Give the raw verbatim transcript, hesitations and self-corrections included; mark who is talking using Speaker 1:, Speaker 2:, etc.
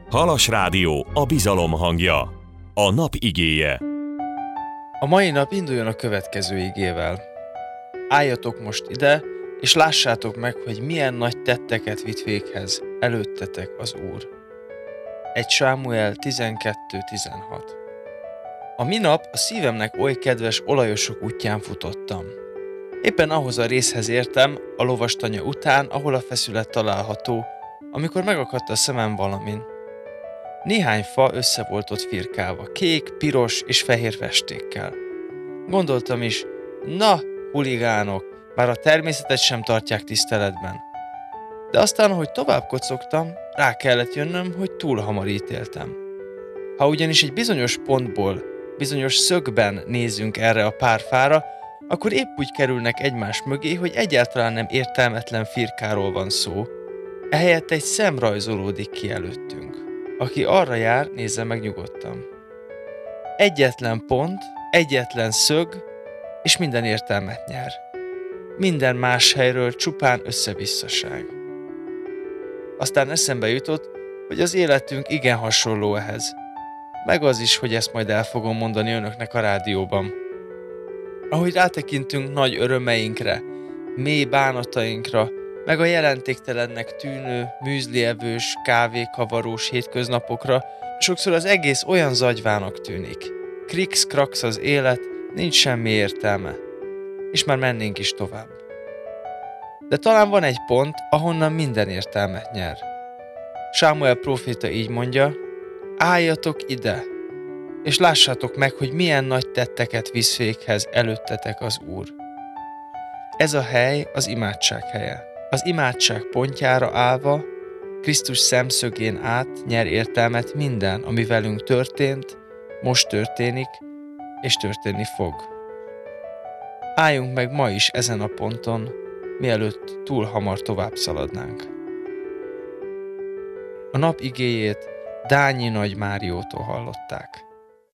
Speaker 1: Halas Rádió, a bizalom hangja. A nap igéje.
Speaker 2: A mai nap induljon a következő igével. Álljatok most ide, és lássátok meg, hogy milyen nagy tetteket vitt véghez előttetek az Úr. egy Sámuel tizenkettő tizenhat. A minap a szívemnek oly kedves olajosok útján futottam. Éppen ahhoz a részhez értem, a lovastanya után, ahol a feszület található, amikor megakadt a szemem valamin. Néhány fa össze volt ott firkálva, kék, piros és fehér festékkel. Gondoltam is, na, huligánok, bár a természetet sem tartják tiszteletben. De aztán, ahogy tovább kocogtam, rá kellett jönnöm, hogy túl hamar ítéltem. Ha ugyanis egy bizonyos pontból, bizonyos szögben nézzünk erre a pár fára, akkor épp úgy kerülnek egymás mögé, hogy egyáltalán nem értelmetlen firkáról van szó. Ehelyett egy szem rajzolódik ki előttünk. Aki arra jár, nézze meg nyugodtan. Egyetlen pont, egyetlen szög, és minden értelmet nyer. Minden más helyről csupán összevisszaság. Aztán eszembe jutott, hogy az életünk igen hasonló ehhez. Meg az is, hogy ezt majd el fogom mondani önöknek a rádióban. Ahogy rátekintünk nagy örömeinkre, mély bánatainkra, meg a jelentéktelennek tűnő, műzlievős, kávékavarós hétköznapokra, sokszor az egész olyan zagyvának tűnik. Krix-krax az élet, nincs semmi értelme. És már mennénk is tovább. De talán van egy pont, ahonnan minden értelmet nyer. Sámuel próféta így mondja, álljatok ide, és lássátok meg, hogy milyen nagy tetteket visz véghez előttetek az Úr. Ez a hely az imádság helye. Az imádság pontjára állva, Krisztus szemszögén át nyer értelmet minden, ami velünk történt, most történik, és történni fog. Álljunk meg ma is ezen a ponton, mielőtt túl hamar tovább szaladnánk. A nap igéjét Dányi Nagy Máriótól hallották.